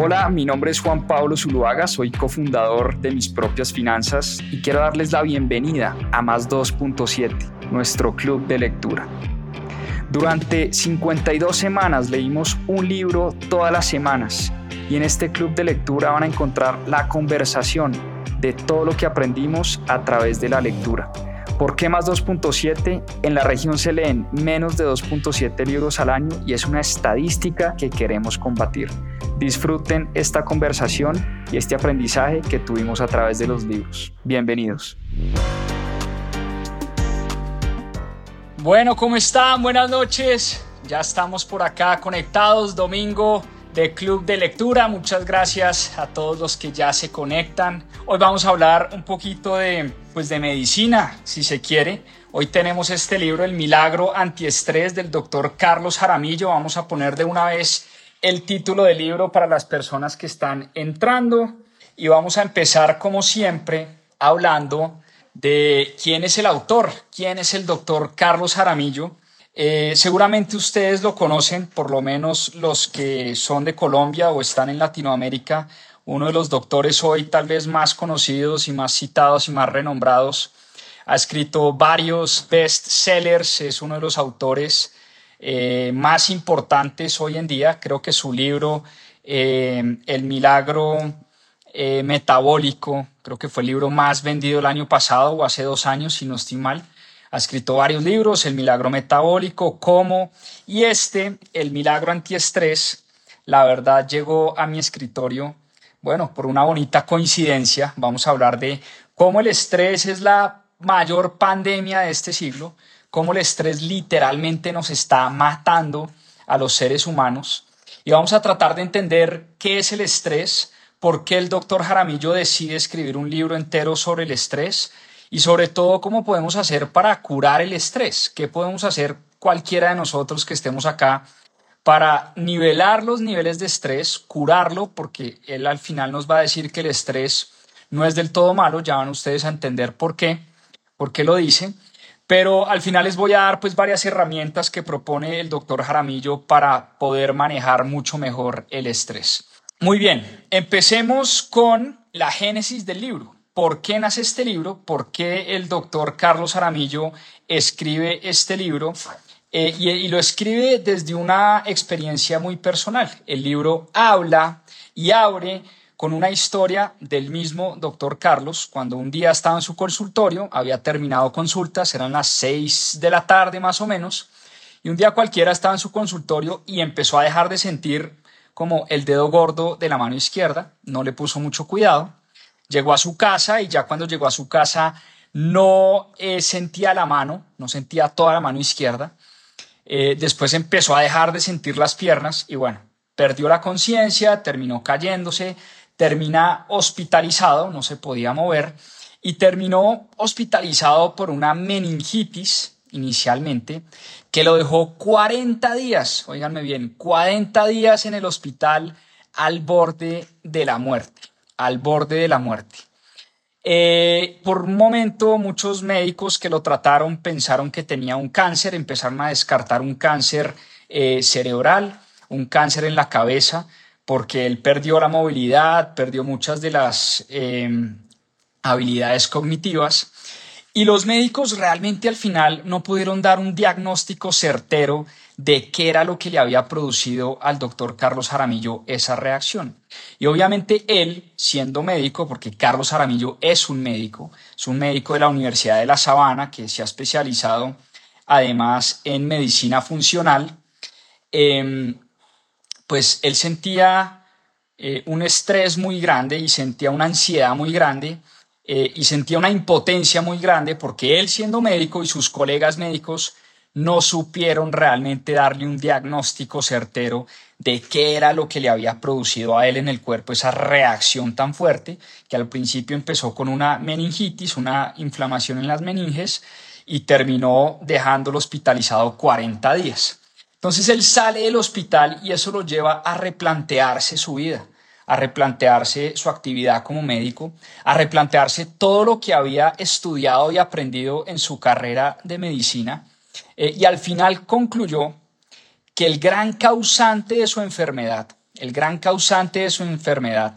Hola, mi nombre es Juan Pablo Zuluaga, soy cofundador de Mis Propias Finanzas y quiero darles la bienvenida a Más 2.7, nuestro club de lectura. Durante 52 semanas leímos un libro todas las semanas y en este club de lectura van a encontrar la conversación de todo lo que aprendimos a través de la lectura. ¿Por qué más 2.7? En la región se leen menos de 2.7 libros al año y es una estadística que queremos combatir. Disfruten esta conversación y este aprendizaje que tuvimos a través de los libros. Bienvenidos. Bueno, ¿cómo están? Buenas noches. Ya estamos por acá conectados, domingo de Club de Lectura. Muchas gracias a todos los que ya se conectan. Hoy vamos a hablar un poquito de medicina, si se quiere. Hoy tenemos este libro, El Milagro Antiestrés, del doctor Carlos Jaramillo. Vamos a poner de una vez el título del libro para las personas que están entrando. Y vamos a empezar, como siempre, hablando de quién es el autor, quién es el doctor Carlos Jaramillo. Seguramente ustedes lo conocen, por lo menos los que son de Colombia o están en Latinoamérica. Uno de los doctores hoy tal vez más conocidos y más citados y más renombrados. Ha escrito varios bestsellers, es uno de los autores más importantes hoy en día. Creo que su libro, El Milagro Metabólico, creo que fue el libro más vendido el año pasado o hace 2 años, si no estoy mal. Ha escrito varios libros, El Milagro Metabólico, Cómo, y El Milagro Antiestrés, la verdad llegó a mi escritorio, bueno, por una bonita coincidencia. Vamos a hablar de cómo el estrés es la mayor pandemia de este siglo, cómo el estrés literalmente nos está matando a los seres humanos, y vamos a tratar de entender qué es el estrés, por qué el doctor Jaramillo decide escribir un libro entero sobre el estrés, y sobre todo, ¿cómo podemos hacer para curar el estrés? ¿Qué podemos hacer cualquiera de nosotros que estemos acá para nivelar los niveles de estrés, curarlo? Porque él al final nos va a decir que el estrés no es del todo malo. Ya van ustedes a entender por qué lo dice. Pero al final les voy a dar varias herramientas que propone el doctor Jaramillo para poder manejar mucho mejor el estrés. Muy bien, empecemos con la génesis del libro. ¿Por qué nace este libro? ¿Por qué el doctor Carlos Jaramillo escribe este libro? Y lo escribe desde una experiencia muy personal. El libro habla y abre con una historia del mismo doctor Carlos, cuando un día estaba en su consultorio, había terminado consultas, eran las 6 de la tarde más o menos, y un día cualquiera estaba en su consultorio y empezó a dejar de sentir como el dedo gordo de la mano izquierda, no le puso mucho cuidado. Llegó a su casa y ya cuando llegó a su casa no sentía la mano, no sentía toda la mano izquierda. Después empezó a dejar de sentir las piernas y bueno, perdió la conciencia, terminó cayéndose, termina hospitalizado, no se podía mover y terminó hospitalizado por una meningitis inicialmente que lo dejó 40 días, óiganme bien, 40 días en el hospital al borde de la muerte. Al borde de la muerte. Por un momento muchos médicos que lo trataron pensaron que tenía un cáncer, empezaron a descartar un cáncer cerebral, un cáncer en la cabeza, porque él perdió la movilidad, perdió muchas de las habilidades cognitivas, y los médicos realmente al final no pudieron dar un diagnóstico certero de qué era lo que le había producido al doctor Carlos Jaramillo esa reacción. Y obviamente él, siendo médico, porque Carlos Jaramillo es un médico de la Universidad de La Sabana, que se ha especializado además en medicina funcional, pues él sentía un estrés muy grande y sentía una ansiedad muy grande y sentía una impotencia muy grande porque él, siendo médico, y sus colegas médicos no supieron realmente darle un diagnóstico certero de qué era lo que le había producido a él en el cuerpo esa reacción tan fuerte, que al principio empezó con una meningitis, una inflamación en las meninges, y terminó dejándolo hospitalizado 40 días. Entonces él sale del hospital y eso lo lleva a replantearse su vida, a replantearse su actividad como médico, a replantearse todo lo que había estudiado y aprendido en su carrera de medicina, y al final concluyó que el gran causante de su enfermedad, el gran causante de su enfermedad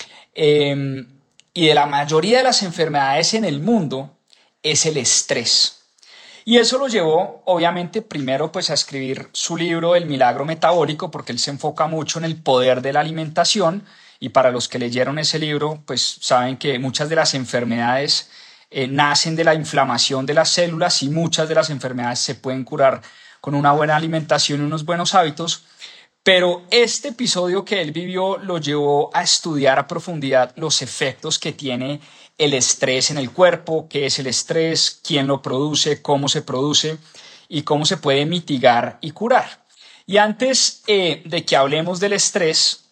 y de la mayoría de las enfermedades en el mundo es el estrés. Y eso lo llevó, obviamente, primero pues a escribir su libro El milagro metabólico, porque él se enfoca mucho en el poder de la alimentación. Y para los que leyeron ese libro, pues saben que muchas de las enfermedades nacen de la inflamación de las células y muchas de las enfermedades se pueden curar con una buena alimentación y unos buenos hábitos. Pero este episodio que él vivió lo llevó a estudiar a profundidad los efectos que tiene el estrés en el cuerpo, qué es el estrés, quién lo produce, cómo se produce y cómo se puede mitigar y curar. Y antes de que hablemos del estrés,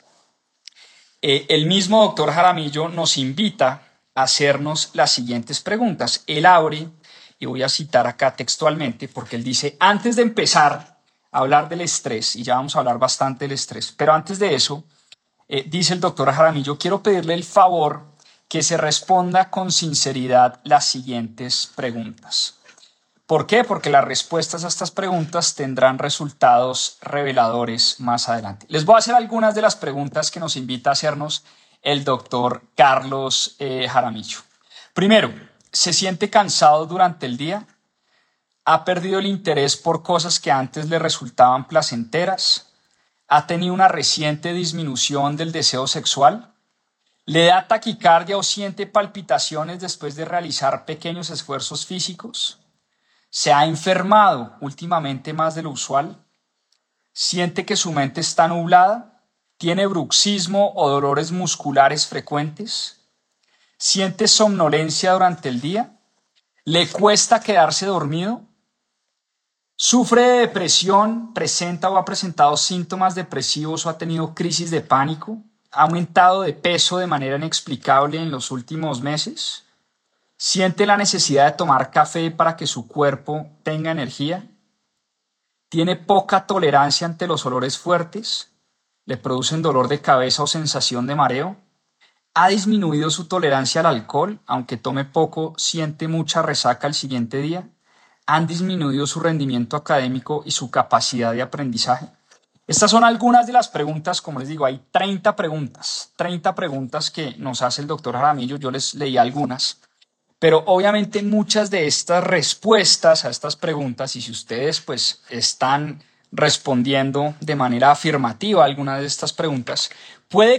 el mismo doctor Jaramillo nos invita a hacernos las siguientes preguntas. Él abre, y voy a citar acá textualmente, porque él dice, antes de empezar a hablar del estrés, y ya vamos a hablar bastante del estrés, pero antes de eso, dice el doctor Jaramillo, quiero pedirle el favor que se responda con sinceridad las siguientes preguntas. ¿Por qué? Porque las respuestas a estas preguntas tendrán resultados reveladores más adelante. Les voy a hacer algunas de las preguntas que nos invita a hacernos el doctor Carlos Jaramillo. Primero, ¿se siente cansado durante el día? ¿Ha perdido el interés por cosas que antes le resultaban placenteras? ¿Ha tenido una reciente disminución del deseo sexual? ¿Le da taquicardia o siente palpitaciones después de realizar pequeños esfuerzos físicos? ¿Se ha enfermado últimamente más de lo usual? ¿Siente que su mente está nublada? ¿Tiene bruxismo o dolores musculares frecuentes? ¿Siente somnolencia durante el día? ¿Le cuesta quedarse dormido? ¿Sufre de depresión? ¿Presenta o ha presentado síntomas depresivos o ha tenido crisis de pánico? ¿Ha aumentado de peso de manera inexplicable en los últimos meses? ¿Siente la necesidad de tomar café para que su cuerpo tenga energía? ¿Tiene poca tolerancia ante los olores fuertes? ¿Le producen dolor de cabeza o sensación de mareo? ¿Ha disminuido su tolerancia al alcohol? Aunque tome poco, ¿siente mucha resaca el siguiente día? ¿Han disminuido su rendimiento académico y su capacidad de aprendizaje? Estas son algunas de las preguntas, como les digo, hay 30 preguntas que nos hace el doctor Jaramillo, yo les leí algunas, pero obviamente muchas de estas respuestas a estas preguntas, y si ustedes pues están respondiendo de manera afirmativa a alguna de estas preguntas, puede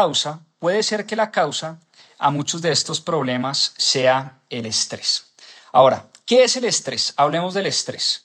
ser que la causa a muchos de estos problemas sea el estrés. Ahora, ¿qué es el estrés? Hablemos del estrés.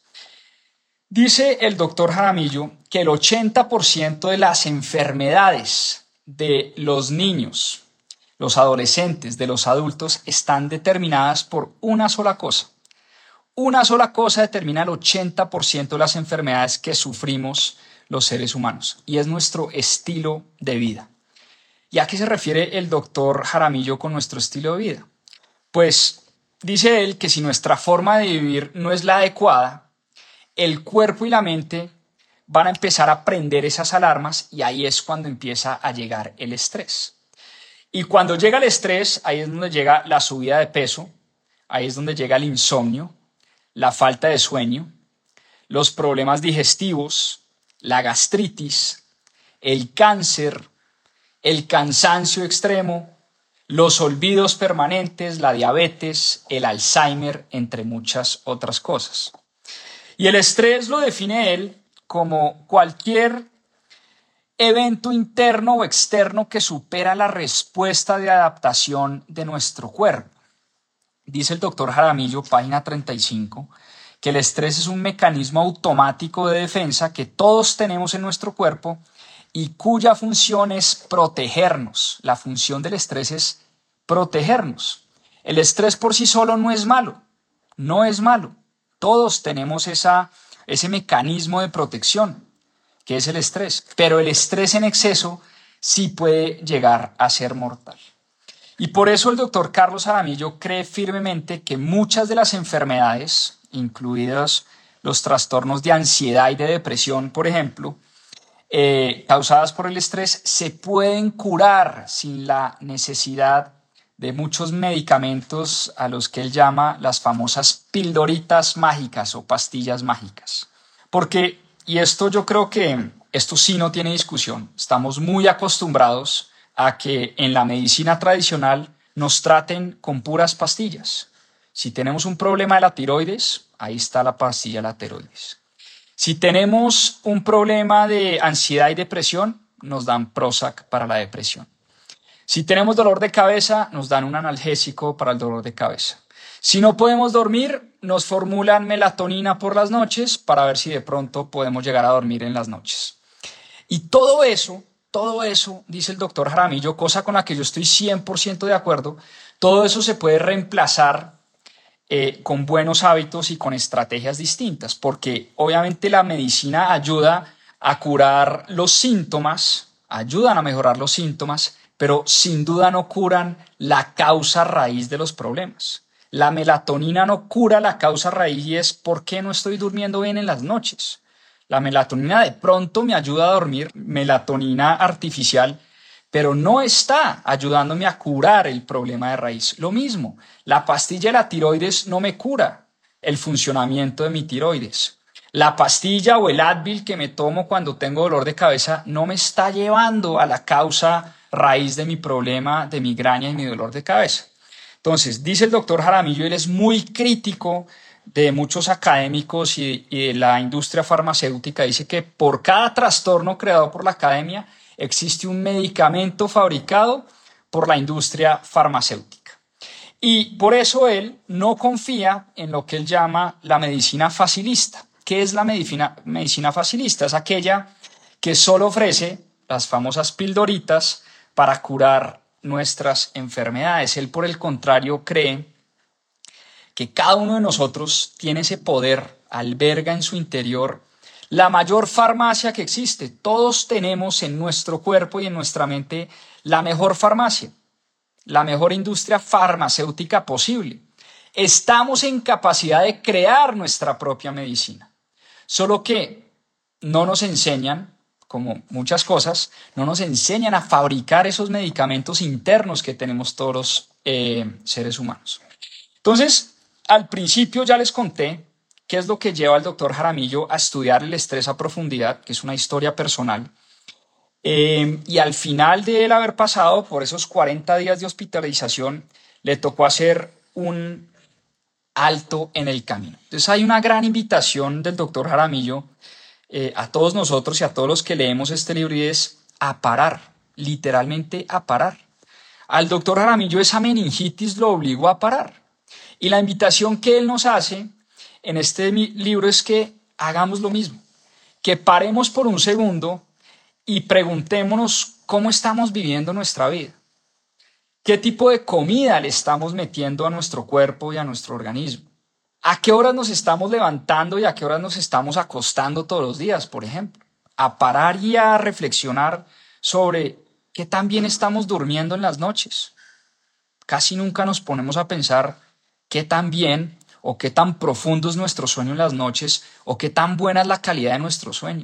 Dice el doctor Jaramillo que el 80% de las enfermedades de los niños, los adolescentes, de los adultos, están determinadas por una sola cosa. Una sola cosa determina el 80% de las enfermedades que sufrimos los seres humanos, y es nuestro estilo de vida. ¿Y a qué se refiere el doctor Jaramillo con nuestro estilo de vida? Pues dice él que si nuestra forma de vivir no es la adecuada, el cuerpo y la mente van a empezar a prender esas alarmas y ahí es cuando empieza a llegar el estrés. Y cuando llega el estrés, ahí es donde llega la subida de peso, ahí es donde llega el insomnio, la falta de sueño, los problemas digestivos, la gastritis, el cáncer, el cansancio extremo, los olvidos permanentes, la diabetes, el Alzheimer, entre muchas otras cosas. Y el estrés lo define él como cualquier evento interno o externo que supera la respuesta de adaptación de nuestro cuerpo. Dice el doctor Jaramillo, página 35, que el estrés es un mecanismo automático de defensa que todos tenemos en nuestro cuerpo y cuya función es protegernos. La función del estrés es protegernos. El estrés por sí solo no es malo, no es malo. Todos tenemos ese mecanismo de protección, que es el estrés, pero el estrés en exceso sí puede llegar a ser mortal. Y por eso el doctor Carlos Jaramillo cree firmemente que muchas de las enfermedades, incluidos los trastornos de ansiedad y de depresión, por ejemplo, causadas por el estrés, se pueden curar sin la necesidad de muchos medicamentos a los que él llama las famosas pildoritas mágicas o pastillas mágicas. Porque, Y esto yo creo que esto sí no tiene discusión. Estamos muy acostumbrados a que en la medicina tradicional nos traten con puras pastillas. Si tenemos un problema de la tiroides, ahí está la pastilla de la tiroides. Si tenemos un problema de ansiedad y depresión, nos dan Prozac para la depresión. Si tenemos dolor de cabeza, nos dan un analgésico para el dolor de cabeza. Si no podemos dormir, nos formulan melatonina por las noches para ver si de pronto podemos llegar a dormir en las noches. Y todo eso, dice el doctor Jaramillo, cosa con la que yo estoy 100% de acuerdo, todo eso se puede reemplazar con buenos hábitos y con estrategias distintas, porque obviamente la medicina ayuda a curar los síntomas, ayudan a mejorar los síntomas, pero sin duda no curan la causa raíz de los problemas. La melatonina no cura la causa raíz y es ¿por qué no estoy durmiendo bien en las noches? La melatonina de pronto me ayuda a dormir, melatonina artificial, pero no está ayudándome a curar el problema de raíz. Lo mismo, la pastilla de la tiroides no me cura el funcionamiento de mi tiroides. La pastilla o el Advil que me tomo cuando tengo dolor de cabeza no me está llevando a la causa raíz de mi problema de migraña y mi dolor de cabeza. Entonces, dice el doctor Jaramillo, él es muy crítico de muchos académicos y de la industria farmacéutica, dice que por cada trastorno creado por la academia existe un medicamento fabricado por la industria farmacéutica. Y por eso él no confía en lo que él llama la medicina facilista. ¿Qué es la medicina facilista? Es aquella que solo ofrece las famosas pildoritas para curar nuestras enfermedades. Él, por el contrario, cree que cada uno de nosotros tiene ese poder, alberga en su interior la mayor farmacia que existe. Todos tenemos en nuestro cuerpo y en nuestra mente la mejor farmacia, la mejor industria farmacéutica posible. Estamos en capacidad de crear nuestra propia medicina. Solo que no nos enseñan, como muchas cosas, no nos enseñan a fabricar esos medicamentos internos que tenemos todos los seres humanos. Entonces, al principio ya les conté qué es lo que lleva al doctor Jaramillo a estudiar el estrés a profundidad, que es una historia personal. Y al final de él haber pasado por esos 40 días de hospitalización, le tocó hacer un alto en el camino. Entonces hay una gran invitación del doctor Jaramillo a todos nosotros y a todos los que leemos este libro y es a parar, literalmente a parar. Al doctor Jaramillo esa meningitis lo obligó a parar. Y la invitación que él nos hace en este libro es que hagamos lo mismo, que paremos por un segundo y preguntémonos cómo estamos viviendo nuestra vida. ¿Qué tipo de comida le estamos metiendo a nuestro cuerpo y a nuestro organismo? ¿A qué horas nos estamos levantando y a qué horas nos estamos acostando todos los días, por ejemplo? A parar y a reflexionar sobre qué tan bien estamos durmiendo en las noches. Casi nunca nos ponemos a pensar qué tan bien o qué tan profundo es nuestro sueño en las noches o qué tan buena es la calidad de nuestro sueño.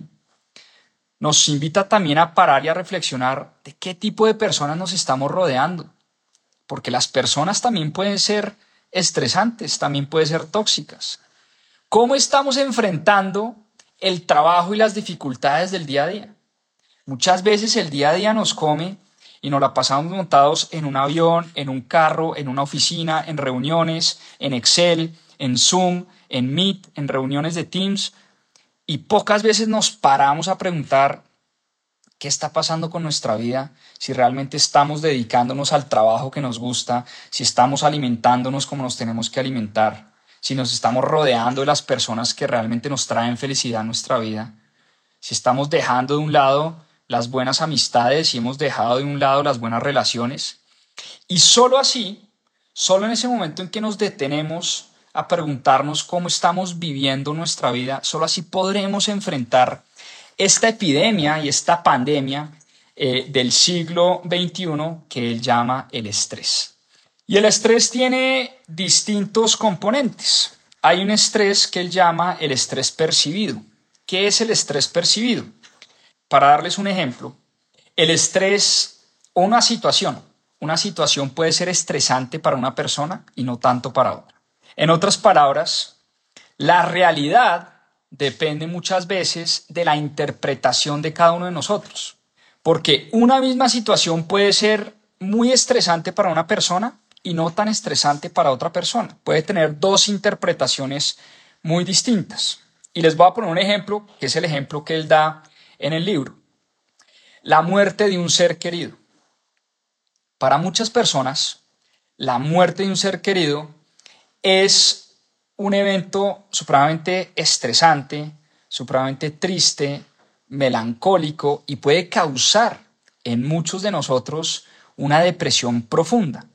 Nos invita también a parar y a reflexionar de qué tipo de personas nos estamos rodeando, porque las personas también pueden ser estresantes, también pueden ser tóxicas. ¿Cómo estamos enfrentando el trabajo y las dificultades del día a día? Muchas veces el día a día nos come y nos la pasamos montados en un avión, en un carro, en una oficina, en reuniones, en Excel, en Zoom, en Meet, en reuniones de Teams, y pocas veces nos paramos a preguntar qué está pasando con nuestra vida, si realmente estamos dedicándonos al trabajo que nos gusta, si estamos alimentándonos como nos tenemos que alimentar, si nos estamos rodeando de las personas que realmente nos traen felicidad a nuestra vida, si estamos dejando de un lado las buenas amistades y hemos dejado de un lado las buenas relaciones. Y solo así, solo en ese momento en que nos detenemos a preguntarnos cómo estamos viviendo nuestra vida, solo así podremos enfrentar esta epidemia y esta pandemia del siglo XXI que él llama el estrés. Y el estrés tiene distintos componentes. Hay un estrés que él llama el estrés percibido. ¿Qué es el estrés percibido? Para darles un ejemplo, el estrés o una situación puede ser estresante para una persona y no tanto para otra. En otras palabras, la realidad depende muchas veces de la interpretación de cada uno de nosotros. Porque una misma situación puede ser muy estresante para una persona y no tan estresante para otra persona. Puede tener dos interpretaciones muy distintas. Y les voy a poner un ejemplo, que es el ejemplo que él da en el libro. La muerte de un ser querido. Para muchas personas, la muerte de un ser querido es un evento supremamente estresante, supremamente triste, melancólico y puede causar en muchos de nosotros una depresión profunda.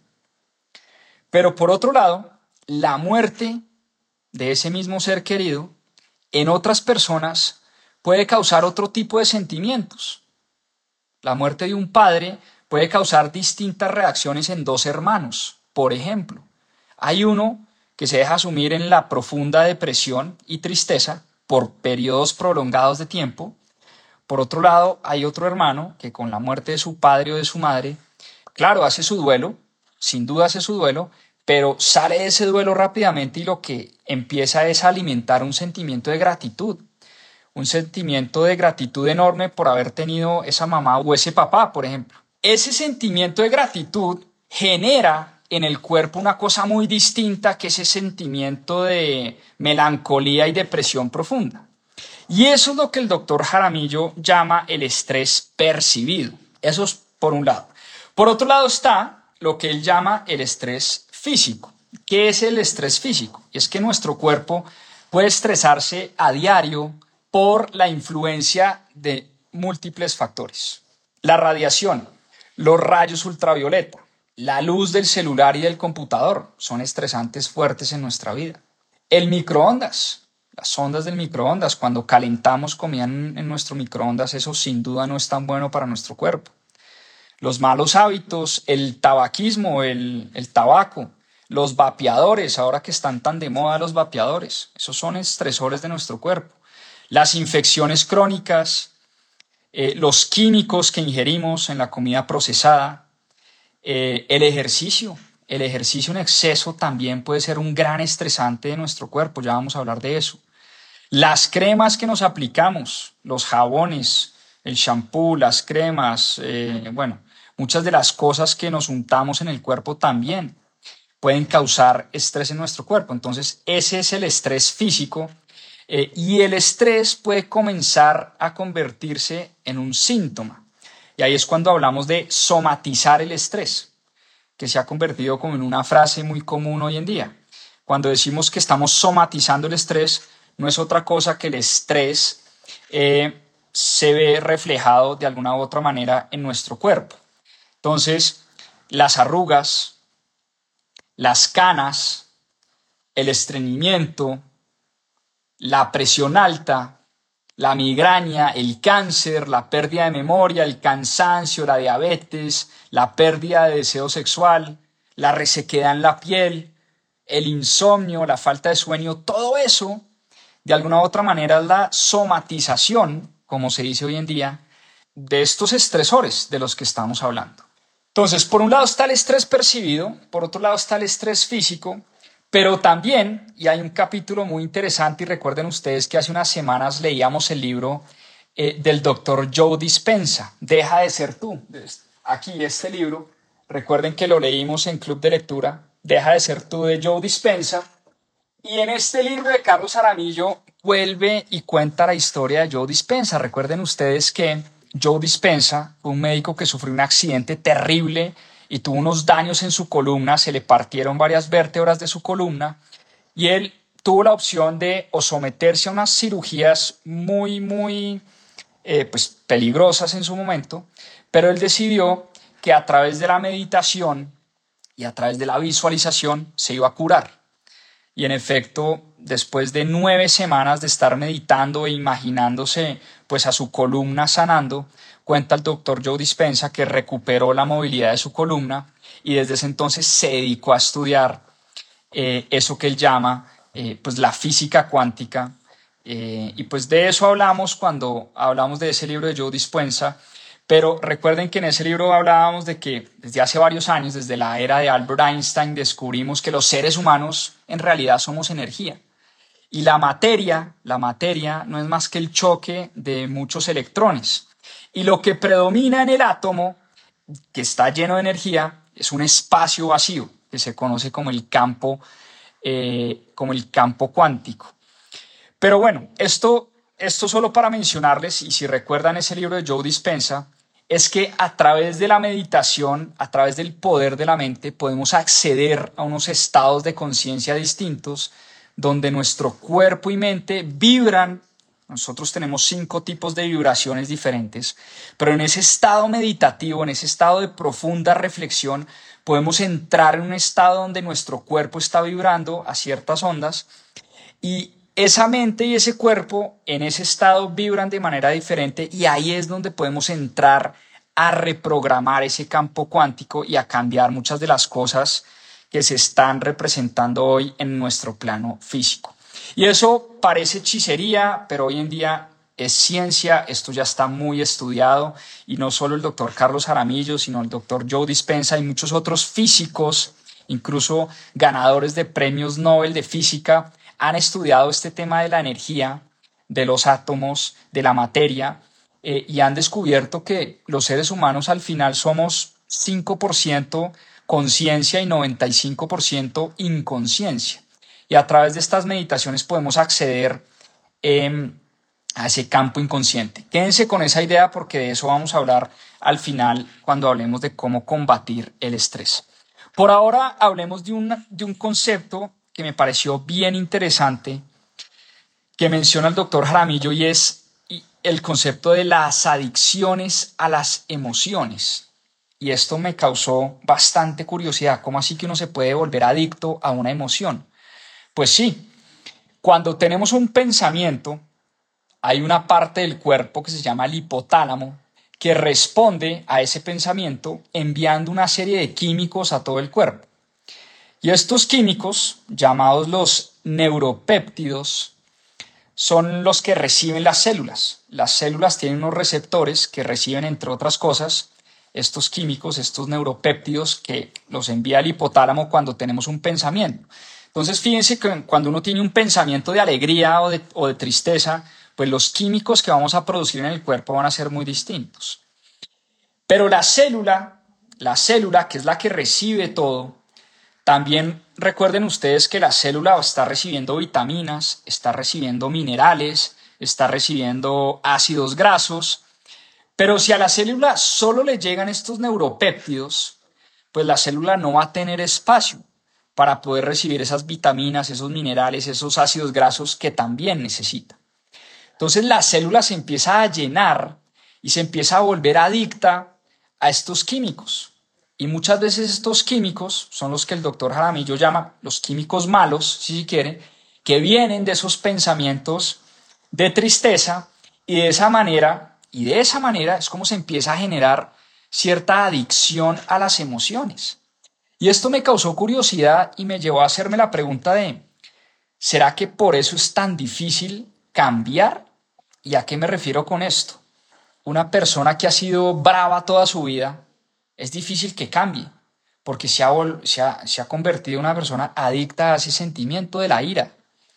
Pero por otro lado, la muerte de ese mismo ser querido en otras personas puede causar otro tipo de sentimientos. La muerte de un padre puede causar distintas reacciones en dos hermanos. Por ejemplo, hay uno que se deja sumir en la profunda depresión y tristeza por periodos prolongados de tiempo. Por otro lado, hay otro hermano que con la muerte de su padre o de su madre, claro, hace su duelo, sin duda hace su duelo, pero sale de ese duelo rápidamente y lo que empieza es a alimentar un sentimiento de gratitud. Un sentimiento de gratitud enorme por haber tenido esa mamá o ese papá, por ejemplo. Ese sentimiento de gratitud genera en el cuerpo una cosa muy distinta que ese sentimiento de melancolía y depresión profunda. Y eso es lo que el doctor Jaramillo llama el estrés percibido. Eso es por un lado. Por otro lado está lo que él llama el estrés físico. ¿Qué es el estrés físico? Es que nuestro cuerpo puede estresarse a diario por la influencia de múltiples factores. La radiación, los rayos ultravioleta, la luz del celular y del computador son estresantes fuertes en nuestra vida. El microondas, las ondas del microondas, cuando calentamos comida en nuestro microondas, eso sin duda no es tan bueno para nuestro cuerpo. Los malos hábitos, el tabaquismo, el tabaco, los vapeadores, ahora que están tan de moda los vapeadores, esos son estresores de nuestro cuerpo. Las infecciones crónicas, los químicos que ingerimos en la comida procesada, el ejercicio en exceso también puede ser un gran estresante de nuestro cuerpo, ya vamos a hablar de eso. Las cremas que nos aplicamos, los jabones, el shampoo, las cremas, muchas de las cosas que nos untamos en el cuerpo también pueden causar estrés en nuestro cuerpo. Entonces, ese es el estrés físico. Y el estrés puede comenzar a convertirse en un síntoma. Y ahí es cuando hablamos de somatizar el estrés, que se ha convertido como en una frase muy común hoy en día. Cuando decimos que estamos somatizando el estrés, no es otra cosa que el estrés se ve reflejado de alguna u otra manera en nuestro cuerpo. Entonces, las arrugas, las canas, el estreñimiento, la presión alta, la migraña, el cáncer, la pérdida de memoria, el cansancio, la diabetes, la pérdida de deseo sexual, la resequedad en la piel, el insomnio, la falta de sueño, todo eso, de alguna u otra manera, es la somatización, como se dice hoy en día, de estos estresores de los que estamos hablando. Entonces, por un lado está el estrés percibido, por otro lado está el estrés físico, pero también, y hay un capítulo muy interesante, y recuerden ustedes que hace unas semanas leíamos el libro del doctor Joe Dispenza, Deja de ser tú. Aquí este libro, recuerden que lo leímos en Club de Lectura, Deja de ser tú, de Joe Dispenza. Y en este libro de Carlos Jaramillo vuelve y cuenta la historia de Joe Dispenza. Recuerden ustedes que Joe Dispenza fue un médico que sufrió un accidente terrible y tuvo unos daños en su columna, se le partieron varias vértebras de su columna y él tuvo la opción de o someterse a unas cirugías muy peligrosas en su momento, pero él decidió que a través de la meditación y a través de la visualización se iba a curar. Y en efecto, después de 9 semanas de estar meditando e imaginándose pues a su columna sanando, cuenta el doctor Joe Dispenza que recuperó la movilidad de su columna y desde ese entonces se dedicó a estudiar eso que él llama la física cuántica. Y pues de eso hablamos cuando hablamos de ese libro de Joe Dispenza. Pero recuerden que en ese libro hablábamos de que desde hace varios años, desde la era de Albert Einstein, descubrimos que los seres humanos en realidad somos energía Y la materia no es más que el choque de muchos electrones. Y lo que predomina en el átomo, que está lleno de energía, es un espacio vacío, que se conoce como el campo cuántico. Pero bueno, esto solo para mencionarles, y si recuerdan ese libro de Joe Dispenza, es que a través de la meditación, a través del poder de la mente, podemos acceder a unos estados de conciencia distintos, donde nuestro cuerpo y mente vibran. Nosotros tenemos 5 tipos de vibraciones diferentes, pero en ese estado meditativo, en ese estado de profunda reflexión, podemos entrar en un estado donde nuestro cuerpo está vibrando a ciertas ondas y esa mente y ese cuerpo en ese estado vibran de manera diferente y ahí es donde podemos entrar a reprogramar ese campo cuántico y a cambiar muchas de las cosas que se están representando hoy en nuestro plano físico. Y eso parece hechicería, pero hoy en día es ciencia, esto ya está muy estudiado y no solo el doctor Carlos Jaramillo, sino el doctor Joe Dispenza y muchos otros físicos, incluso ganadores de premios Nobel de física, han estudiado este tema de la energía, de los átomos, de la materia, y han descubierto que los seres humanos al final somos 5% conciencia y 95% inconsciencia. Y a través de estas meditaciones podemos acceder a ese campo inconsciente. Quédense con esa idea porque de eso vamos a hablar al final cuando hablemos de cómo combatir el estrés. Por ahora hablemos de un concepto que me pareció bien interesante que menciona el doctor Jaramillo y es el concepto de las adicciones a las emociones. Y esto me causó bastante curiosidad. ¿Cómo así que uno se puede volver adicto a una emoción? Pues sí, cuando tenemos un pensamiento, hay una parte del cuerpo que se llama el hipotálamo que responde a ese pensamiento enviando una serie de químicos a todo el cuerpo. Y estos químicos, llamados los neuropéptidos, son los que reciben las células. Las células tienen unos receptores que reciben, entre otras cosas, estos químicos, estos neuropéptidos que los envía el hipotálamo cuando tenemos un pensamiento. Entonces, fíjense que cuando uno tiene un pensamiento de alegría o de tristeza, pues los químicos que vamos a producir en el cuerpo van a ser muy distintos. Pero la célula, que es la que recibe todo, también recuerden ustedes que la célula está recibiendo vitaminas, está recibiendo minerales, está recibiendo ácidos grasos, pero si a la célula solo le llegan estos neuropéptidos, pues la célula no va a tener espacio para poder recibir esas vitaminas, esos minerales, esos ácidos grasos que también necesita. Entonces la célula se empieza a llenar y se empieza a volver adicta a estos químicos. Y muchas veces estos químicos son los que el doctor Jaramillo llama los químicos malos, si quiere, que vienen de esos pensamientos de tristeza y de esa manera es como se empieza a generar cierta adicción a las emociones. Y esto me causó curiosidad y me llevó a hacerme la pregunta de, ¿será que por eso es tan difícil cambiar? ¿Y a qué me refiero con esto? Una persona que ha sido brava toda su vida, es difícil que cambie, porque se ha convertido en una persona adicta a ese sentimiento de la ira.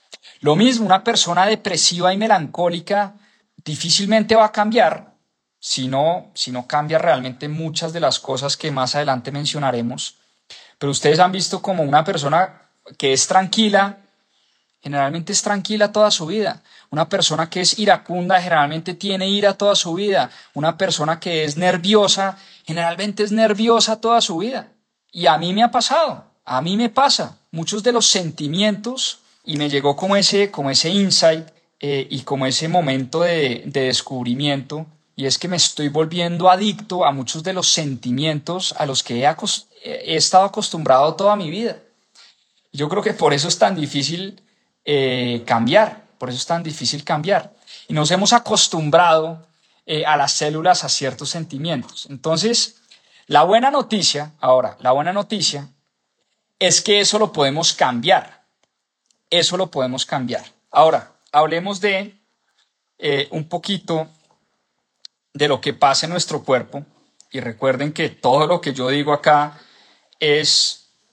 Lo mismo, una persona depresiva y melancólica difícilmente va a cambiar si no cambia realmente muchas de las cosas que más adelante mencionaremos. Pero ustedes han visto como una persona que es tranquila, generalmente es tranquila toda su vida. Una persona que es iracunda generalmente tiene ira toda su vida. Una persona que es nerviosa generalmente es nerviosa toda su vida. Y a mí me ha pasado, a mí me pasa. Muchos de los sentimientos, y me llegó como ese insight y como ese momento de descubrimiento, y es que me estoy volviendo adicto a muchos de los sentimientos a los que he estado acostumbrado toda mi vida. Yo creo que por eso es tan difícil cambiar, por eso es tan difícil cambiar. Y nos hemos acostumbrado a las células a ciertos sentimientos. Entonces, la buena noticia es que eso lo podemos cambiar. Eso lo podemos cambiar. Ahora, hablemos de un poquito de lo que pasa en nuestro cuerpo. Y recuerden que todo lo que yo digo acá es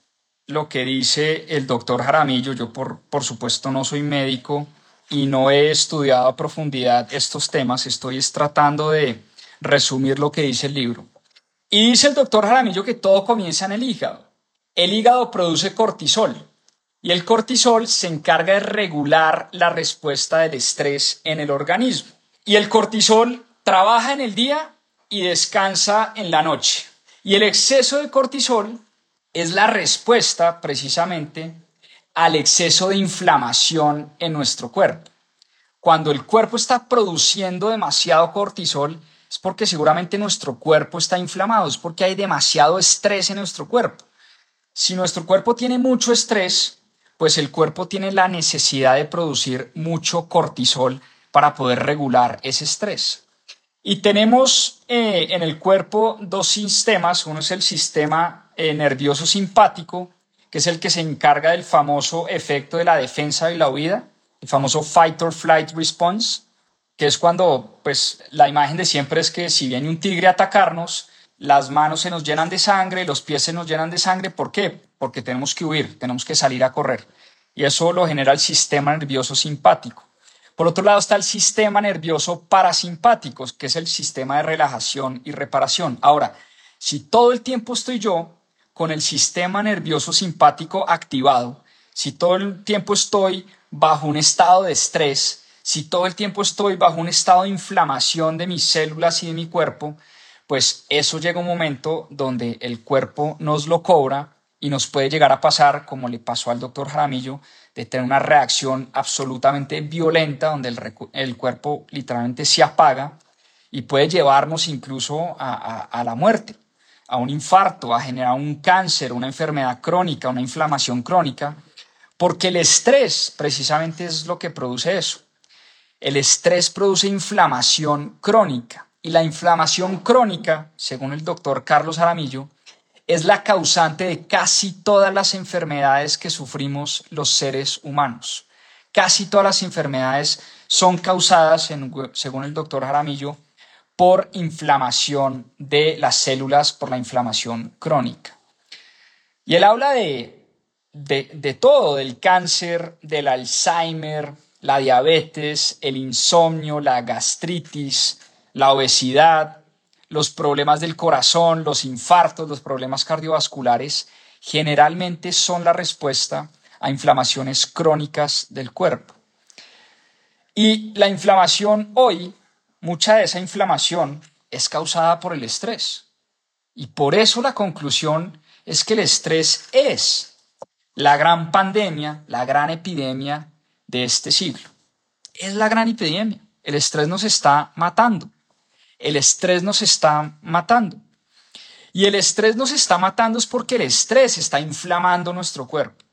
lo que dice el doctor Jaramillo. Yo por supuesto no soy médico y no he estudiado a profundidad estos temas. Estoy tratando de resumir lo que dice el libro. Y dice el doctor Jaramillo que todo comienza en el hígado. El hígado produce cortisol y el cortisol se encarga de regular la respuesta del estrés en el organismo. Y el cortisol trabaja en el día y descansa en la noche. Y el exceso de cortisol es la respuesta precisamente al exceso de inflamación en nuestro cuerpo. Cuando el cuerpo está produciendo demasiado cortisol, es porque seguramente nuestro cuerpo está inflamado, es porque hay demasiado estrés en nuestro cuerpo. Si nuestro cuerpo tiene mucho estrés, pues el cuerpo tiene la necesidad de producir mucho cortisol para poder regular ese estrés. Y tenemos en el cuerpo dos sistemas. Uno es el sistema nervioso simpático, que es el que se encarga del famoso efecto de la defensa y la huida, el famoso fight or flight response, que es cuando pues la imagen de siempre es que si viene un tigre a atacarnos, las manos se nos llenan de sangre, los pies se nos llenan de sangre. ¿Por qué? Porque tenemos que huir, tenemos que salir a correr. Y eso lo genera el sistema nervioso simpático. Por otro lado está el sistema nervioso parasimpático, que es el sistema de relajación y reparación. Ahora, si todo el tiempo estoy yo con el sistema nervioso simpático activado, si todo el tiempo estoy bajo un estado de estrés, si todo el tiempo estoy bajo un estado de inflamación de mis células y de mi cuerpo, pues eso llega un momento donde el cuerpo nos lo cobra y nos puede llegar a pasar, como le pasó al doctor Jaramillo, de tener una reacción absolutamente violenta donde el cuerpo literalmente se apaga y puede llevarnos incluso a la muerte, a un infarto, a generar un cáncer, una enfermedad crónica, una inflamación crónica, porque el estrés precisamente es lo que produce eso. El estrés produce inflamación crónica y la inflamación crónica, según el doctor Carlos Jaramillo, es la causante de casi todas las enfermedades que sufrimos los seres humanos. Casi todas las enfermedades son causadas, según el doctor Jaramillo, por inflamación de las células, por la inflamación crónica. Y él habla de todo, del cáncer, del Alzheimer, la diabetes, el insomnio, la gastritis, la obesidad, los problemas del corazón, los infartos, los problemas cardiovasculares, generalmente son la respuesta a inflamaciones crónicas del cuerpo. Y la inflamación hoy, mucha de esa inflamación es causada por el estrés. Y por eso la conclusión es que el estrés es la gran pandemia, la gran epidemia de este siglo. Es la gran epidemia. El estrés nos está matando. El estrés nos está matando. Y el estrés nos está matando es porque el estrés está inflamando nuestro cuerpo.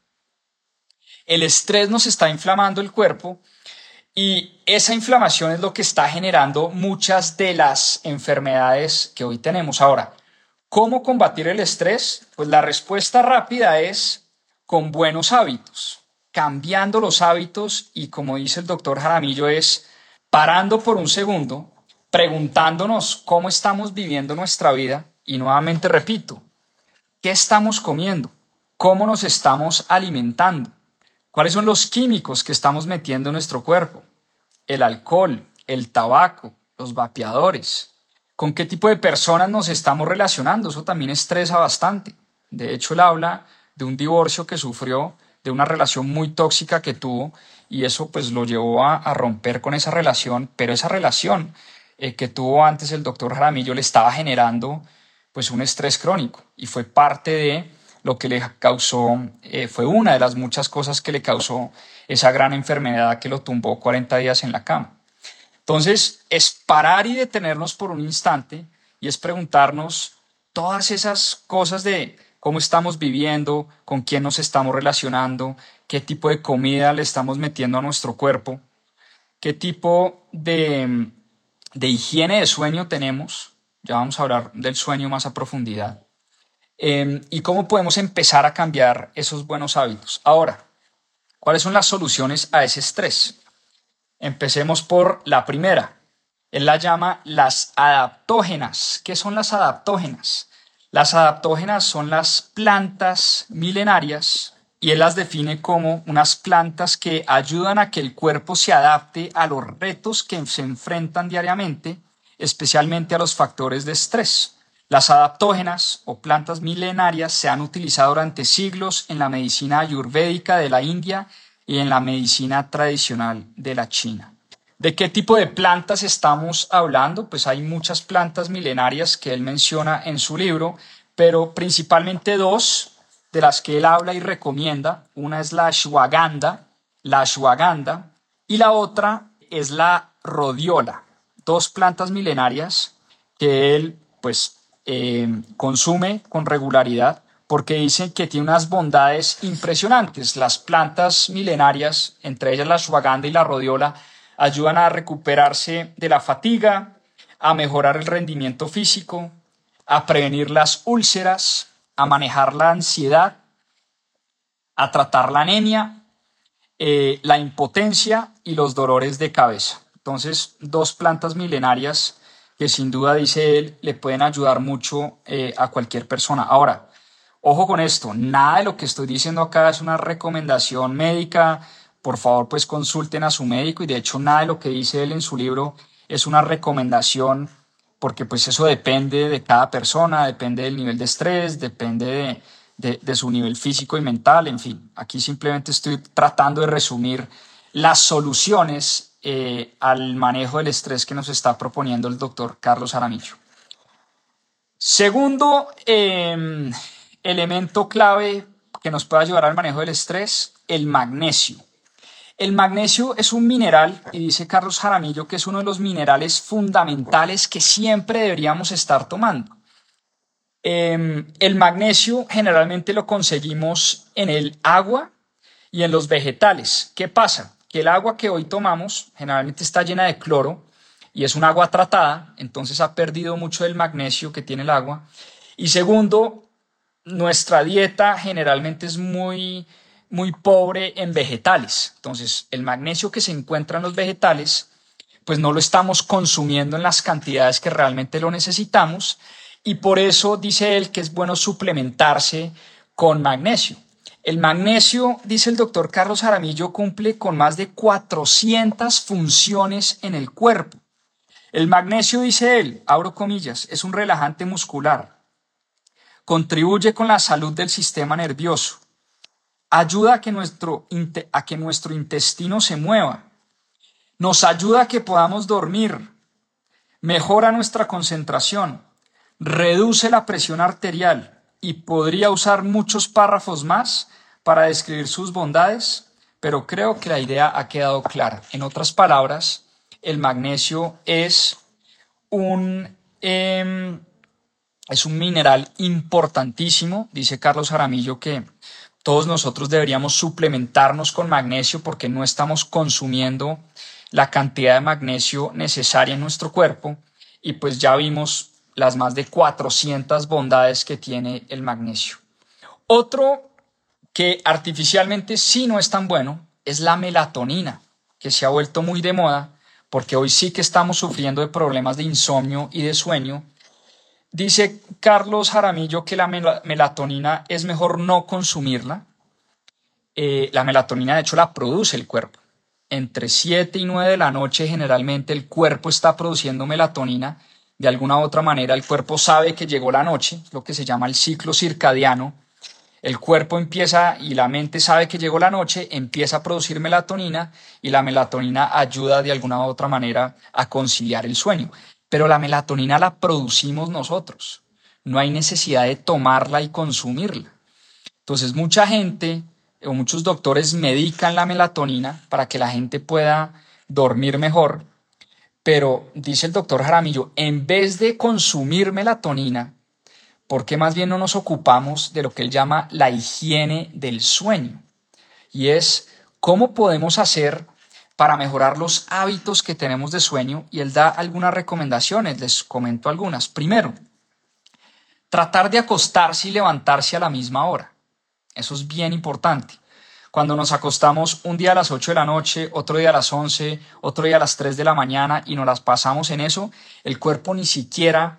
El estrés nos está inflamando el cuerpo y esa inflamación es lo que está generando muchas de las enfermedades que hoy tenemos. Ahora, ¿cómo combatir el estrés? Pues la respuesta rápida es con buenos hábitos, cambiando los hábitos y, como dice el doctor Jaramillo, es parando por un segundo, preguntándonos cómo estamos viviendo nuestra vida y nuevamente repito, ¿qué estamos comiendo? ¿Cómo nos estamos alimentando? ¿Cuáles son los químicos que estamos metiendo en nuestro cuerpo? El alcohol, el tabaco, los vapeadores. ¿Con qué tipo de personas nos estamos relacionando? Eso también estresa bastante. De hecho, él habla de un divorcio que sufrió, de una relación muy tóxica que tuvo y eso pues lo llevó a romper con esa relación, pero esa relación que tuvo antes el doctor Jaramillo le estaba generando pues un estrés crónico y fue parte de lo que le causó, fue una de las muchas cosas que le causó esa gran enfermedad que lo tumbó 40 días en la cama. Entonces es parar y detenernos por un instante y es preguntarnos todas esas cosas de cómo estamos viviendo, con quién nos estamos relacionando, qué tipo de comida le estamos metiendo a nuestro cuerpo, qué tipo de higiene de sueño tenemos, ya vamos a hablar del sueño más a profundidad, y cómo podemos empezar a cambiar esos buenos hábitos. Ahora, ¿cuáles son las soluciones a ese estrés? Empecemos por la primera. Él la llama las adaptógenas. ¿Qué son las adaptógenas? Las adaptógenas son las plantas milenarias y él las define como unas plantas que ayudan a que el cuerpo se adapte a los retos que se enfrentan diariamente, especialmente a los factores de estrés. Las adaptógenas o plantas milenarias se han utilizado durante siglos en la medicina ayurvédica de la India y en la medicina tradicional de la China. ¿De qué tipo de plantas estamos hablando? Pues hay muchas plantas milenarias que él menciona en su libro, pero principalmente dos de las que él habla y recomienda. Una es la ashwagandha, y la otra es la rhodiola. Dos plantas milenarias que él consume con regularidad porque dicen que tiene unas bondades impresionantes. Las plantas milenarias, entre ellas la ashwagandha y la rhodiola, ayudan a recuperarse de la fatiga, a mejorar el rendimiento físico, a prevenir las úlceras, a manejar la ansiedad, a tratar la anemia, la impotencia y los dolores de cabeza. Entonces, dos plantas milenarias que sin duda, dice él, le pueden ayudar mucho a cualquier persona. Ahora, ojo con esto, nada de lo que estoy diciendo acá es una recomendación médica. Por favor, pues consulten a su médico y de hecho nada de lo que dice él en su libro es una recomendación porque pues eso depende de cada persona, depende del nivel de estrés, depende de su nivel físico y mental, en fin. Aquí simplemente estoy tratando de resumir las soluciones al manejo del estrés que nos está proponiendo el doctor Carlos Jaramillo. Segundo elemento clave que nos puede ayudar al manejo del estrés, el magnesio. El magnesio es un mineral, y dice Carlos Jaramillo que es uno de los minerales fundamentales que siempre deberíamos estar tomando. El magnesio generalmente lo conseguimos en el agua y en los vegetales. ¿Qué pasa? Que el agua que hoy tomamos generalmente está llena de cloro y es un agua tratada, entonces ha perdido mucho del magnesio que tiene el agua. Y segundo, nuestra dieta generalmente es muy pobre en vegetales. Entonces, el magnesio que se encuentra en los vegetales, pues no lo estamos consumiendo en las cantidades que realmente lo necesitamos y por eso dice él que es bueno suplementarse con magnesio. El magnesio, dice el doctor Carlos Jaramillo, cumple con más de 400 funciones en el cuerpo. El magnesio, dice él, abro comillas, es un relajante muscular, contribuye con la salud del sistema nervioso, ayuda a que nuestro intestino se mueva, nos ayuda a que podamos dormir, mejora nuestra concentración, reduce la presión arterial y podría usar muchos párrafos más para describir sus bondades, pero creo que la idea ha quedado clara. En otras palabras, el magnesio es un mineral importantísimo. Dice Carlos Jaramillo que todos nosotros deberíamos suplementarnos con magnesio porque no estamos consumiendo la cantidad de magnesio necesaria en nuestro cuerpo y pues ya vimos las más de 400 bondades que tiene el magnesio. Otro que artificialmente sí no es tan bueno es la melatonina, que se ha vuelto muy de moda porque hoy sí que estamos sufriendo de problemas de insomnio y de sueño. Dice Carlos Jaramillo que la melatonina es mejor no consumirla. La melatonina de hecho la produce el cuerpo. Entre 7 y 9 de la noche generalmente el cuerpo está produciendo melatonina. De alguna u otra manera el cuerpo sabe que llegó la noche, lo que se llama el ciclo circadiano. El cuerpo empieza y la mente sabe que llegó la noche, empieza a producir melatonina y la melatonina ayuda de alguna u otra manera a conciliar el sueño. Pero la melatonina la producimos nosotros. No hay necesidad de tomarla y consumirla. Entonces mucha gente o muchos doctores medican la melatonina para que la gente pueda dormir mejor. Pero dice el doctor Jaramillo, en vez de consumir melatonina, ¿por qué más bien no nos ocupamos de lo que él llama la higiene del sueño? Y es cómo podemos hacer para mejorar los hábitos que tenemos de sueño y él da algunas recomendaciones, les comento algunas. Primero, tratar de acostarse y levantarse a la misma hora. Eso es bien importante. Cuando nos acostamos un día a las 8 de la noche, otro día a las 11, otro día a las 3 de la mañana y nos las pasamos en eso, el cuerpo ni siquiera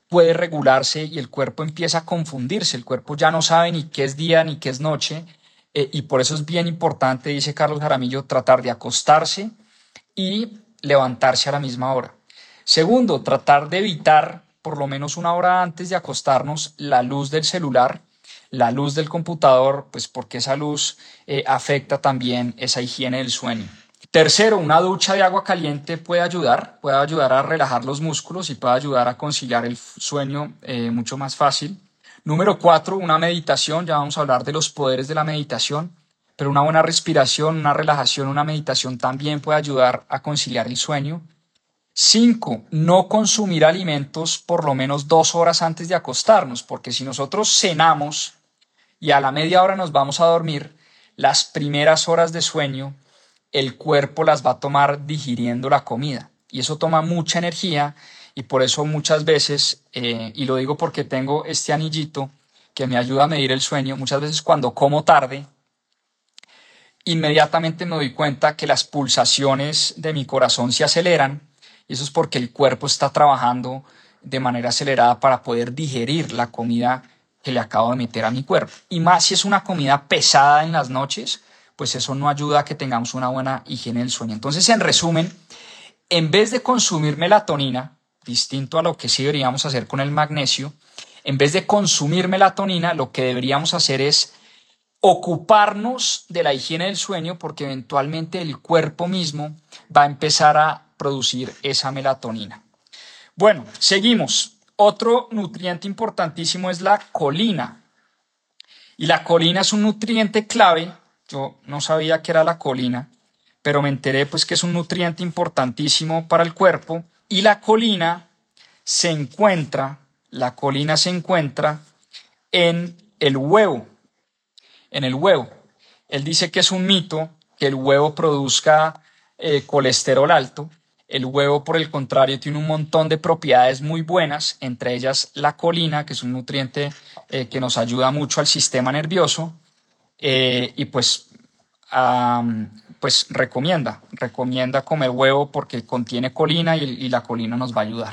puede regularse y el cuerpo empieza a confundirse. El cuerpo ya no sabe ni qué es día ni qué es noche. Y por eso es bien importante, dice Carlos Jaramillo, tratar de acostarse y levantarse a la misma hora. Segundo, tratar de evitar por lo menos una hora antes de acostarnos la luz del celular, la luz del computador, pues porque esa luz afecta también esa higiene del sueño. Tercero, una ducha de agua caliente puede ayudar a relajar los músculos y puede ayudar a conciliar el sueño mucho más fácil. Número 4, una meditación. Ya vamos a hablar de los poderes de la meditación, pero una buena respiración, una relajación, una meditación también puede ayudar a conciliar el sueño. 5, no consumir alimentos por lo menos 2 horas antes de acostarnos, porque si nosotros cenamos y a la media hora nos vamos a dormir, las primeras horas de sueño el cuerpo las va a tomar digiriendo la comida y eso toma mucha energía y por eso muchas veces, y lo digo porque tengo este anillito que me ayuda a medir el sueño, muchas veces cuando como tarde, inmediatamente me doy cuenta que las pulsaciones de mi corazón se aceleran y eso es porque el cuerpo está trabajando de manera acelerada para poder digerir la comida que le acabo de meter a mi cuerpo. Y más si es una comida pesada en las noches, pues eso no ayuda a que tengamos una buena higiene del sueño. Entonces, en resumen, en vez de consumir melatonina, distinto a lo que sí deberíamos hacer con el magnesio, en vez de consumir melatonina, lo que deberíamos hacer es ocuparnos de la higiene del sueño porque eventualmente el cuerpo mismo va a empezar a producir esa melatonina. Bueno, seguimos. Otro nutriente importantísimo es la colina. Y la colina es un nutriente clave. Yo no sabía qué era la colina, pero me enteré pues que es un nutriente importantísimo para el cuerpo. Y la colina se encuentra en el huevo. En el huevo. Él dice que es un mito que el huevo produzca colesterol alto. El huevo, por el contrario, tiene un montón de propiedades muy buenas, entre ellas la colina, que es un nutriente que nos ayuda mucho al sistema nervioso. Y pues recomienda comer huevo porque contiene colina y la colina nos va a ayudar.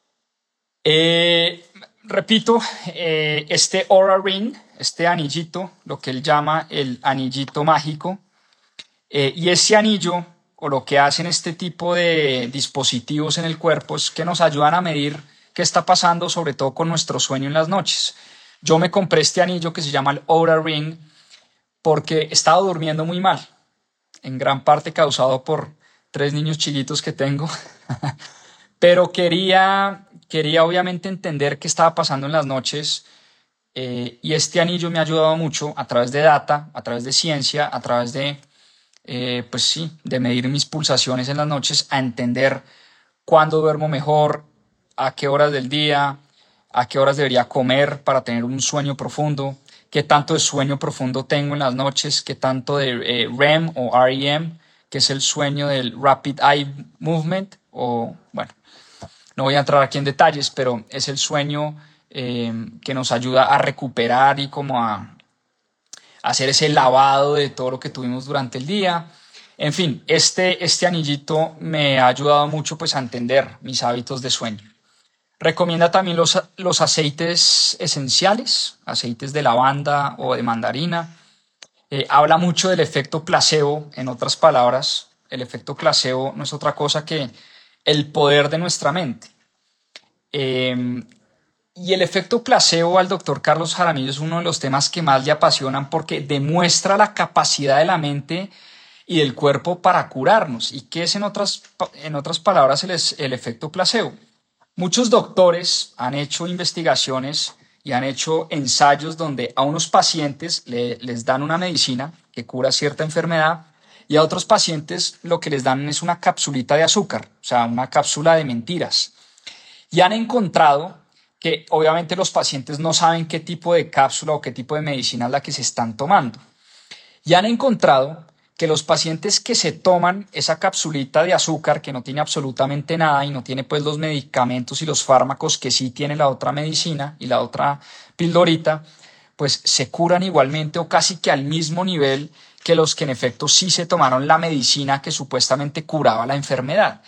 Repito, este Oura Ring, este anillito, lo que él llama el anillito mágico, y ese anillo, o lo que hacen este tipo de dispositivos en el cuerpo, es que nos ayudan a medir qué está pasando, sobre todo con nuestro sueño en las noches. Yo me compré este anillo que se llama el Oura Ring porque he estado durmiendo muy mal, en gran parte causado por 3 niños chiquitos que tengo, pero quería obviamente entender qué estaba pasando en las noches y este anillo me ha ayudado mucho a través de data, a través de ciencia, a través de, de medir mis pulsaciones en las noches, a entender cuándo duermo mejor, a qué horas del día, a qué horas debería comer para tener un sueño profundo, qué tanto de sueño profundo tengo en las noches, qué tanto de REM o REM, que es el sueño del Rapid Eye Movement, o bueno, no voy a entrar aquí en detalles, pero es el sueño que nos ayuda a recuperar y como a hacer ese lavado de todo lo que tuvimos durante el día. En fin, este anillito me ha ayudado mucho pues a entender mis hábitos de sueño. Recomienda también los aceites esenciales, aceites de lavanda o de mandarina. Habla mucho del efecto placebo, en otras palabras. El efecto placebo no es otra cosa que el poder de nuestra mente. Y el efecto placebo al doctor Carlos Jaramillo es uno de los temas que más le apasionan porque demuestra la capacidad de la mente y del cuerpo para curarnos. ¿Y qué es en otras palabras el efecto placebo? Muchos doctores han hecho investigaciones y han hecho ensayos donde a unos pacientes les dan una medicina que cura cierta enfermedad y a otros pacientes lo que les dan es una capsulita de azúcar, o sea, una cápsula de mentiras. Y han encontrado que obviamente los pacientes no saben qué tipo de cápsula o qué tipo de medicina es la que se están tomando. Y han encontrado que los pacientes que se toman esa capsulita de azúcar que no tiene absolutamente nada y no tiene pues los medicamentos y los fármacos que sí tiene la otra medicina y la otra pildorita, pues se curan igualmente o casi que al mismo nivel que los que en efecto sí se tomaron la medicina que supuestamente curaba la enfermedad.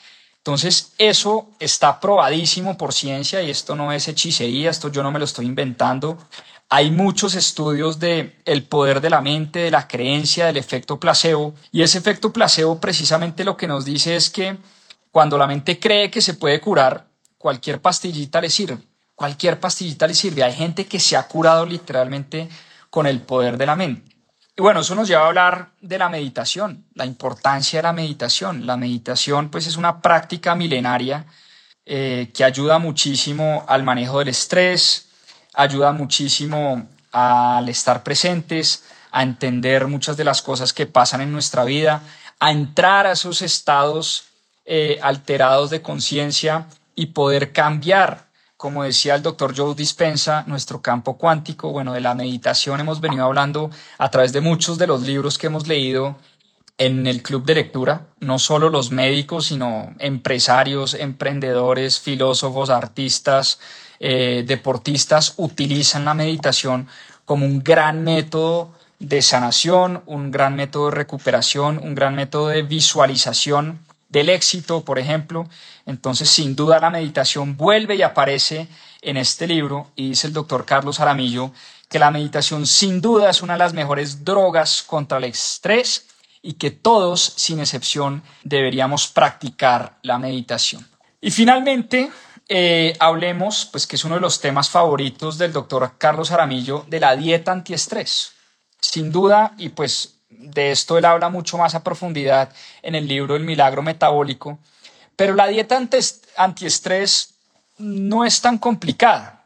Entonces eso está probadísimo por ciencia y esto no es hechicería, esto yo no me lo estoy inventando. Hay muchos estudios de el poder de la mente, de la creencia, del efecto placebo, y ese efecto placebo precisamente lo que nos dice es que cuando la mente cree que se puede curar, cualquier pastillita le sirve, cualquier pastillita le sirve. Hay gente que se ha curado literalmente con el poder de la mente. Y bueno, eso nos lleva a hablar de la meditación, la importancia de la meditación. La meditación pues es una práctica milenaria que ayuda muchísimo al manejo del estrés, ayuda muchísimo al estar presentes, a entender muchas de las cosas que pasan en nuestra vida, a entrar a esos estados alterados de conciencia y poder cambiar, como decía el doctor Joe Dispenza, nuestro campo cuántico. Bueno, de la meditación hemos venido hablando a través de muchos de los libros que hemos leído en el club de lectura, no solo los médicos, sino empresarios, emprendedores, filósofos, artistas, deportistas utilizan la meditación como un gran método de sanación, un gran método de recuperación, un gran método de visualización del éxito, por ejemplo. Entonces, sin duda, la meditación vuelve y aparece en este libro y dice el doctor Carlos Jaramillo que la meditación sin duda es una de las mejores drogas contra el estrés y que todos, sin excepción, deberíamos practicar la meditación. Y finalmente, hablemos, pues que es uno de los temas favoritos del doctor Carlos Jaramillo, de la dieta antiestrés. Sin duda, y pues de esto él habla mucho más a profundidad en el libro El Milagro Metabólico, pero la dieta antiestrés no es tan complicada.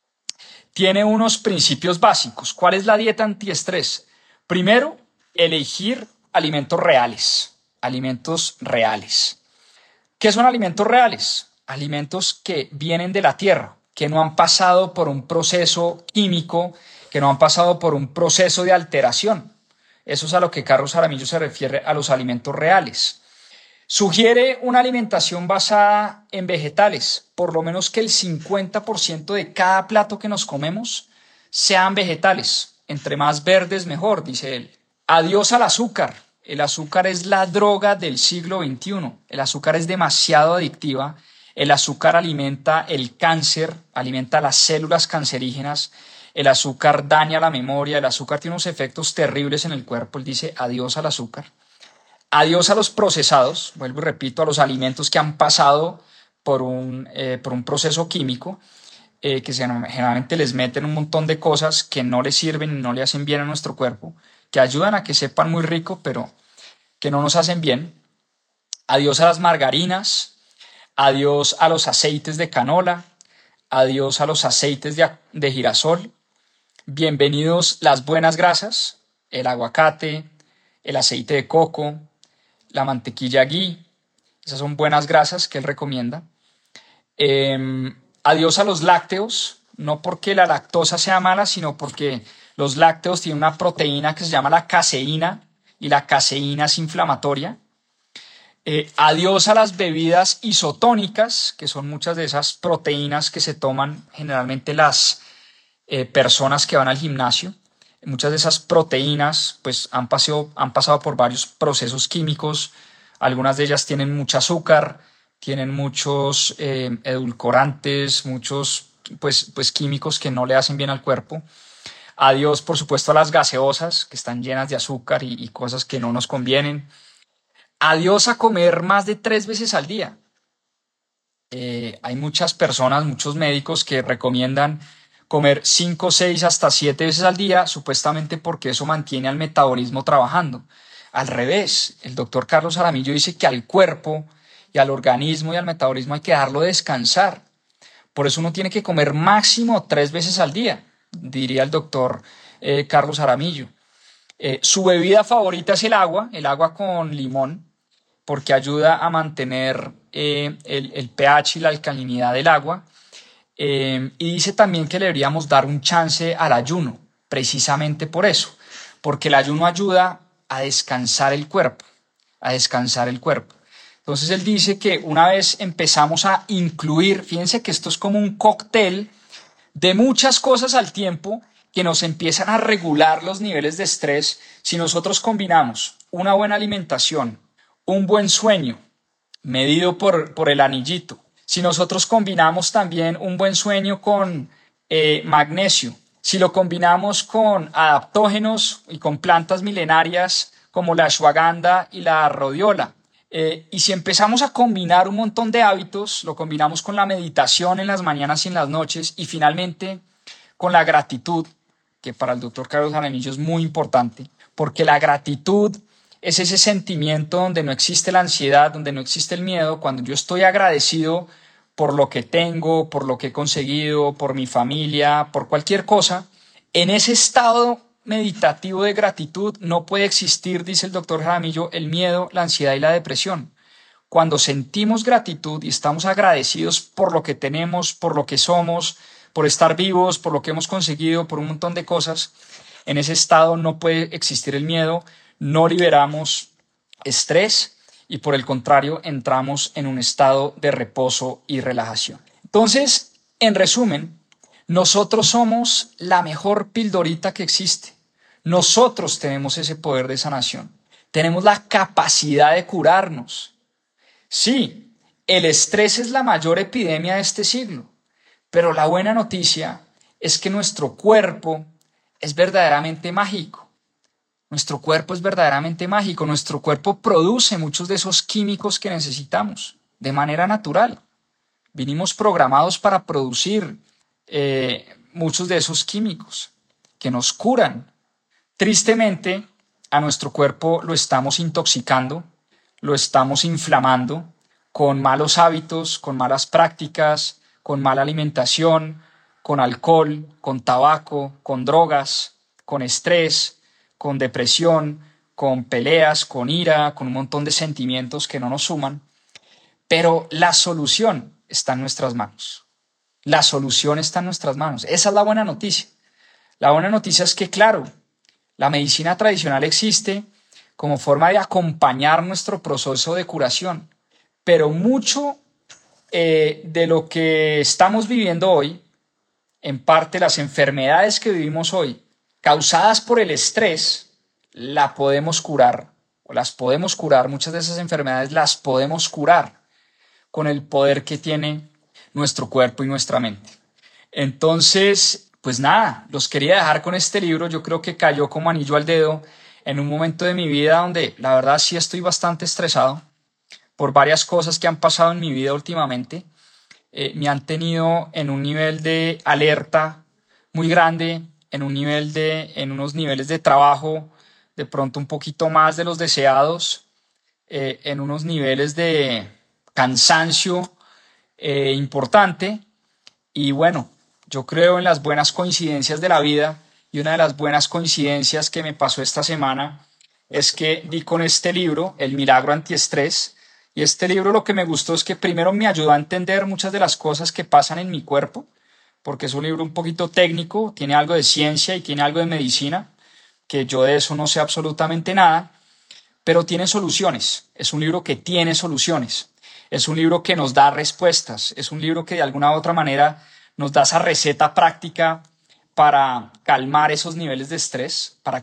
Tiene unos principios básicos. ¿Cuál es la dieta antiestrés? Primero, elegir alimentos reales. Alimentos reales. ¿Qué son alimentos reales? Alimentos que vienen de la tierra, que no han pasado por un proceso químico, que no han pasado por un proceso de alteración. Eso es a lo que Carlos Jaramillo se refiere a los alimentos reales. Sugiere una alimentación basada en vegetales, por lo menos que el 50% de cada plato que nos comemos sean vegetales. Entre más verdes, mejor, dice él. Adiós al azúcar. El azúcar es la droga del siglo XXI. El azúcar es demasiado adictiva. El azúcar alimenta el cáncer, alimenta las células cancerígenas. El azúcar daña la memoria. El azúcar tiene unos efectos terribles en el cuerpo. Él dice adiós al azúcar. Adiós a los procesados, vuelvo y repito, a los alimentos que han pasado por un proceso químico, que generalmente les meten un montón de cosas que no les sirven y no le hacen bien a nuestro cuerpo, que ayudan a que sepan muy rico, pero que no nos hacen bien. Adiós a las margarinas, adiós a los aceites de canola, adiós a los aceites de girasol. Bienvenidos las buenas grasas, el aguacate, el aceite de coco, la mantequilla ghee. Esas son buenas grasas que él recomienda. Adiós a los lácteos, no porque la lactosa sea mala, sino porque los lácteos tienen una proteína que se llama la caseína y la caseína es inflamatoria. Adiós a las bebidas isotónicas, que son muchas de esas proteínas que se toman generalmente las personas que van al gimnasio. Muchas de esas proteínas pues, han pasado por varios procesos químicos. Algunas de ellas tienen mucho azúcar, tienen muchos edulcorantes, muchos pues, químicos que no le hacen bien al cuerpo. Adiós, por supuesto, a las gaseosas, que están llenas de azúcar y cosas que no nos convienen. Adiós a comer más de 3 veces al día. Hay muchas personas, muchos médicos que recomiendan comer 5, 6, hasta 7 veces al día, supuestamente porque eso mantiene al metabolismo trabajando. Al revés, el doctor Carlos Jaramillo dice que al cuerpo y al organismo y al metabolismo hay que dejarlo descansar. Por eso uno tiene que comer máximo 3 veces al día, diría el doctor Carlos Jaramillo. Su bebida favorita es el agua con limón, porque ayuda a mantener el pH y la alcalinidad del agua. Y dice también que le deberíamos dar un chance al ayuno, precisamente por eso, porque el ayuno ayuda a descansar el cuerpo, Entonces él dice que una vez empezamos a incluir, fíjense que esto es como un cóctel de muchas cosas al tiempo que nos empiezan a regular los niveles de estrés si nosotros combinamos una buena alimentación, un buen sueño, medido por el anillito. Si nosotros combinamos también un buen sueño con magnesio, si lo combinamos con adaptógenos y con plantas milenarias como la ashwagandha y la rhodiola, y si empezamos a combinar un montón de hábitos, lo combinamos con la meditación en las mañanas y en las noches, y finalmente con la gratitud, que para el doctor Carlos Jaramillo es muy importante, porque la gratitud es ese sentimiento donde no existe la ansiedad, donde no existe el miedo. Cuando yo estoy agradecido por lo que tengo, por lo que he conseguido, por mi familia, por cualquier cosa, en ese estado meditativo de gratitud no puede existir, dice el doctor Jaramillo, el miedo, la ansiedad y la depresión. Cuando sentimos gratitud y estamos agradecidos por lo que tenemos, por lo que somos, por estar vivos, por lo que hemos conseguido, por un montón de cosas, en ese estado no puede existir el miedo, no liberamos estrés y por el contrario entramos en un estado de reposo y relajación. Entonces, en resumen, nosotros somos la mejor pildorita que existe. Nosotros tenemos ese poder de sanación. Tenemos la capacidad de curarnos. Sí, el estrés es la mayor epidemia de este siglo, pero la buena noticia es que nuestro cuerpo es verdaderamente mágico. Nuestro cuerpo es verdaderamente mágico. Nuestro cuerpo produce muchos de esos químicos que necesitamos de manera natural. Vinimos programados para producir muchos de esos químicos que nos curan. Tristemente, a nuestro cuerpo lo estamos intoxicando, lo estamos inflamando con malos hábitos, con malas prácticas, con mala alimentación, con alcohol, con tabaco, con drogas, con estrés, con depresión, con peleas, con ira, con un montón de sentimientos que no nos suman. Pero la solución está en nuestras manos. La solución está en nuestras manos. Esa es la buena noticia. La buena noticia es que, claro, la medicina tradicional existe como forma de acompañar nuestro proceso de curación, pero mucho de lo que estamos viviendo hoy, en parte las enfermedades que vivimos hoy, causadas por el estrés, la podemos curar, o las podemos curar, muchas de esas enfermedades las podemos curar con el poder que tiene nuestro cuerpo y nuestra mente. Entonces, pues nada, los quería dejar con este libro. Yo creo que cayó como anillo al dedo en un momento de mi vida donde la verdad sí estoy bastante estresado por varias cosas que han pasado en mi vida últimamente. Me han tenido en un nivel de alerta muy grande, en unos niveles de trabajo de pronto un poquito más de los deseados, en unos niveles de cansancio importante. Y bueno, yo creo en las buenas coincidencias de la vida, y una de las buenas coincidencias que me pasó esta semana es que di con este libro, El Milagro Antiestrés. Y este libro lo que me gustó es que primero me ayudó a entender muchas de las cosas que pasan en mi cuerpo, porque es un libro un poquito técnico, tiene algo de ciencia y tiene algo de medicina, que yo de eso no sé absolutamente nada, pero tiene soluciones. Es un libro que tiene soluciones. Es un libro que nos da respuestas. Es un libro que de alguna u otra manera nos da esa receta práctica para calmar esos niveles de estrés, para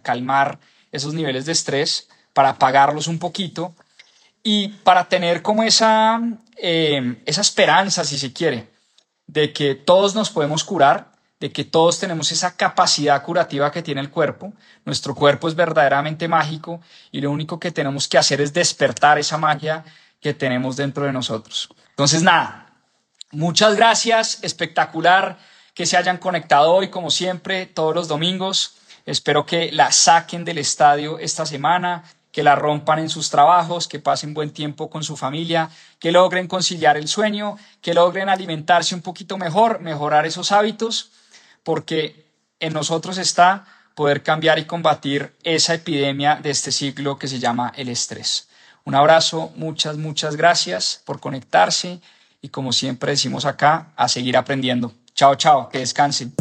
apagarlos un poquito y para tener como esa esperanza, si se quiere, de que todos nos podemos curar, de que todos tenemos esa capacidad curativa que tiene el cuerpo. Nuestro cuerpo es verdaderamente mágico y lo único que tenemos que hacer es despertar esa magia que tenemos dentro de nosotros. Entonces, nada, muchas gracias, espectacular que se hayan conectado hoy, como siempre, todos los domingos. Espero que la saquen del estadio esta semana, que la rompan en sus trabajos, que pasen buen tiempo con su familia, que logren conciliar el sueño, que logren alimentarse un poquito mejor, mejorar esos hábitos, porque en nosotros está poder cambiar y combatir esa epidemia de este siglo que se llama el estrés. Un abrazo, muchas gracias por conectarse y como siempre decimos acá, a seguir aprendiendo. Chao, que descansen.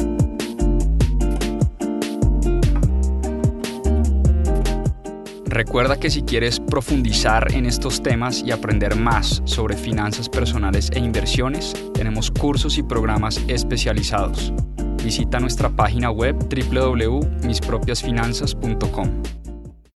Recuerda que si quieres profundizar en estos temas y aprender más sobre finanzas personales e inversiones, tenemos cursos y programas especializados. Visita nuestra página web www.mispropiasfinanzas.com.